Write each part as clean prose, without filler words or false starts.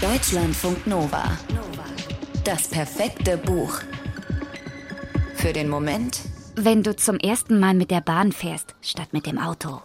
Deutschlandfunk Nova. Das perfekte Buch. Für den Moment, wenn du zum ersten Mal mit der Bahn fährst, statt mit dem Auto.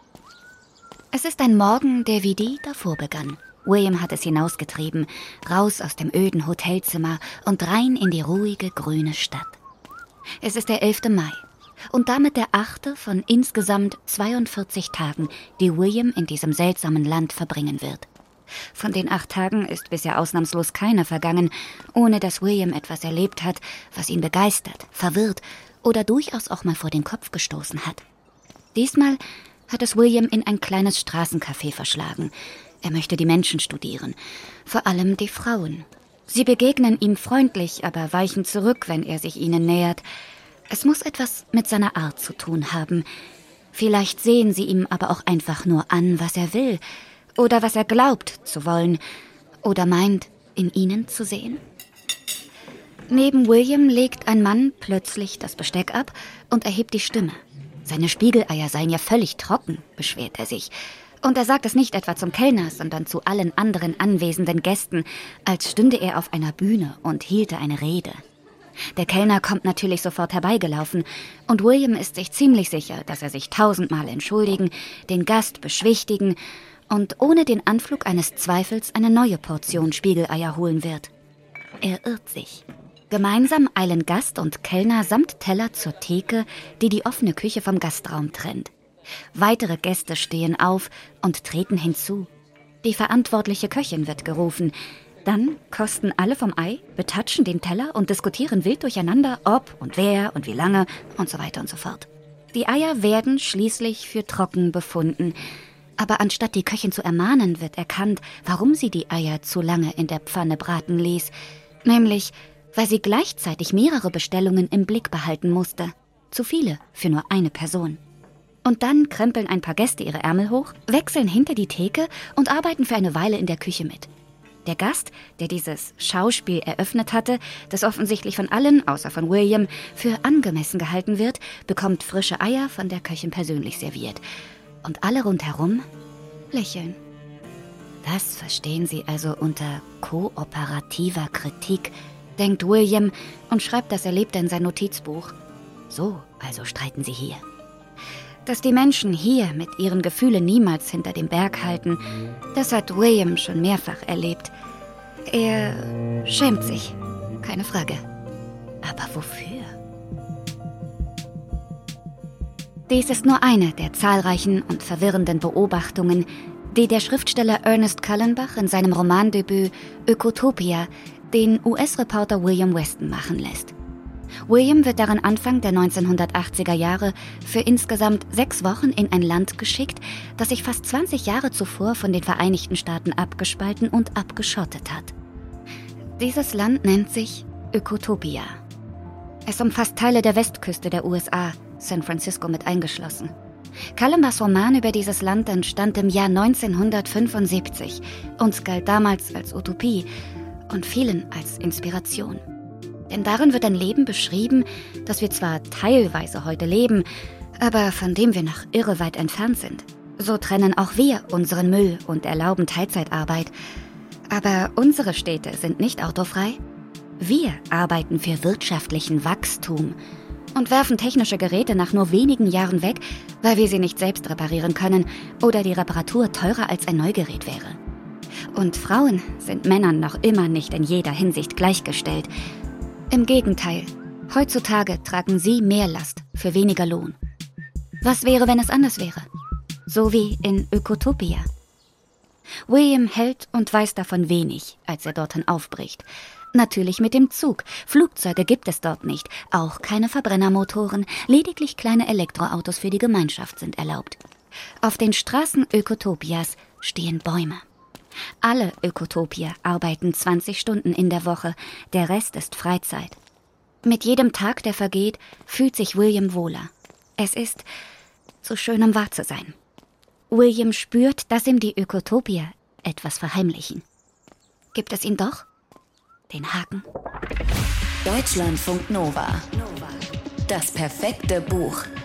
Es ist ein Morgen, der wie die davor begann. William hat es hinausgetrieben, raus aus dem öden Hotelzimmer und rein in die ruhige, grüne Stadt. Es ist der 11. Mai und damit der 8. von insgesamt 42 Tagen, die William in diesem seltsamen Land verbringen wird. Von den 8 Tagen ist bisher ausnahmslos keiner vergangen, ohne dass William etwas erlebt hat, was ihn begeistert, verwirrt oder durchaus auch mal vor den Kopf gestoßen hat. Diesmal hat es William in ein kleines Straßencafé verschlagen. Er möchte die Menschen studieren, vor allem die Frauen. Sie begegnen ihm freundlich, aber weichen zurück, wenn er sich ihnen nähert. Es muss etwas mit seiner Art zu tun haben. Vielleicht sehen sie ihm aber auch einfach nur an, was er will oder was er glaubt zu wollen oder meint, in ihnen zu sehen. Neben William legt ein Mann plötzlich das Besteck ab und erhebt die Stimme. Seine Spiegeleier seien ja völlig trocken, beschwert er sich. Und er sagt es nicht etwa zum Kellner, sondern zu allen anderen anwesenden Gästen, als stünde er auf einer Bühne und hielte eine Rede. Der Kellner kommt natürlich sofort herbeigelaufen und William ist sich ziemlich sicher, dass er sich 1000-mal entschuldigen, den Gast beschwichtigen und ohne den Anflug eines Zweifels eine neue Portion Spiegeleier holen wird. Er irrt sich. Gemeinsam eilen Gast und Kellner samt Teller zur Theke, die die offene Küche vom Gastraum trennt. Weitere Gäste stehen auf und treten hinzu. Die verantwortliche Köchin wird gerufen. Dann kosten alle vom Ei, betatschen den Teller und diskutieren wild durcheinander, ob und wer und wie lange und so weiter und so fort. Die Eier werden schließlich für trocken befunden. Aber anstatt die Köchin zu ermahnen, wird erkannt, warum sie die Eier zu lange in der Pfanne braten ließ. Nämlich, weil sie gleichzeitig mehrere Bestellungen im Blick behalten musste. Zu viele für nur eine Person. Und dann krempeln ein paar Gäste ihre Ärmel hoch, wechseln hinter die Theke und arbeiten für eine Weile in der Küche mit. Der Gast, der dieses Schauspiel eröffnet hatte, das offensichtlich von allen, außer von William, für angemessen gehalten wird, bekommt frische Eier von der Köchin persönlich serviert. Und alle rundherum lächeln. Das verstehen sie also unter kooperativer Kritik, denkt William und schreibt das Erlebte in sein Notizbuch. So also streiten sie hier. Dass die Menschen hier mit ihren Gefühlen niemals hinter dem Berg halten, das hat William schon mehrfach erlebt. Er schämt sich, keine Frage. Aber wofür? Dies ist nur eine der zahlreichen und verwirrenden Beobachtungen, die der Schriftsteller Ernest Callenbach in seinem Romandebüt Ökotopia den US-Reporter William Weston machen lässt. William wird darin Anfang der 1980er Jahre für insgesamt 6 Wochen in ein Land geschickt, das sich fast 20 Jahre zuvor von den Vereinigten Staaten abgespalten und abgeschottet hat. Dieses Land nennt sich Ökotopia. Es umfasst Teile der Westküste der USA, San Francisco mit eingeschlossen. Callenbachs Roman über dieses Land entstand im Jahr 1975 und galt damals als Utopie und vielen als Inspiration. Denn darin wird ein Leben beschrieben, das wir zwar teilweise heute leben, aber von dem wir noch irre weit entfernt sind. So trennen auch wir unseren Müll und erlauben Teilzeitarbeit. Aber unsere Städte sind nicht autofrei. Wir arbeiten für wirtschaftlichen Wachstum und werfen technische Geräte nach nur wenigen Jahren weg, weil wir sie nicht selbst reparieren können oder die Reparatur teurer als ein Neugerät wäre. Und Frauen sind Männern noch immer nicht in jeder Hinsicht gleichgestellt. Im Gegenteil, heutzutage tragen sie mehr Last für weniger Lohn. Was wäre, wenn es anders wäre? So wie in Ökotopia. William hält und weiß davon wenig, als er dorthin aufbricht. Natürlich mit dem Zug. Flugzeuge gibt es dort nicht, auch keine Verbrennermotoren, lediglich kleine Elektroautos für die Gemeinschaft sind erlaubt. Auf den Straßen Ökotopias stehen Bäume. Alle Ökotopier arbeiten 20 Stunden in der Woche, der Rest ist Freizeit. Mit jedem Tag, der vergeht, fühlt sich William wohler. Es ist so schön, um wahr zu sein. William spürt, dass ihm die Ökotopier etwas verheimlichen. Gibt es ihn doch? Den Haken? Deutschlandfunk Nova. Das perfekte Buch.